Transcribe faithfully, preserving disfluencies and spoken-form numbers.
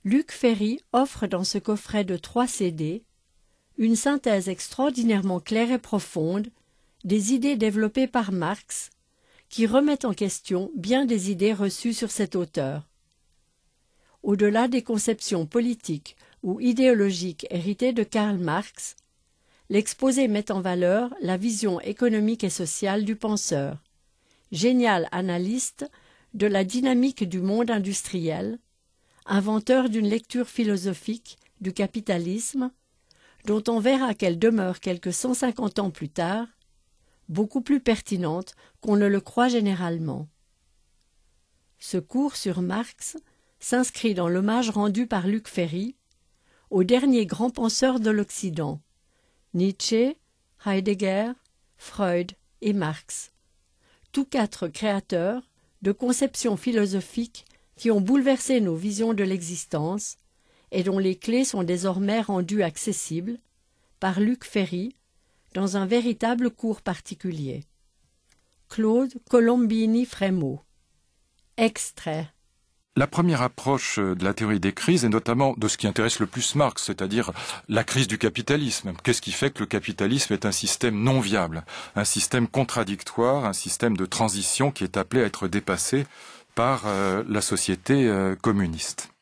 Luc Ferry offre dans ce coffret de trois C D une synthèse extraordinairement claire et profonde des idées développées par Marx, qui remettent en question bien des idées reçues sur cet auteur. Au-delà des conceptions politiques ou idéologiques héritées de Karl Marx, l'exposé met en valeur la vision économique et sociale du penseur, génial analyste de la dynamique du monde industriel, inventeur d'une lecture philosophique du capitalisme, dont on verra qu'elle demeure quelques cent cinquante ans plus tard, beaucoup plus pertinente qu'on ne le croit généralement. Ce cours sur Marx s'inscrit dans l'hommage rendu par Luc Ferry aux derniers grands penseurs de l'Occident, Nietzsche, Heidegger, Freud et Marx, tous quatre créateurs de conceptions philosophiques qui ont bouleversé nos visions de l'existence et dont les clés sont désormais rendues accessibles par Luc Ferry dans un véritable cours particulier. Claude Colombini Frémaux. Extrait. La première approche de la théorie des crises, et notamment de ce qui intéresse le plus Marx, c'est-à-dire la crise du capitalisme. Qu'est-ce qui fait que le capitalisme est un système non viable, un système contradictoire, un système de transition qui est appelé à être dépassé par euh, la société euh, communiste.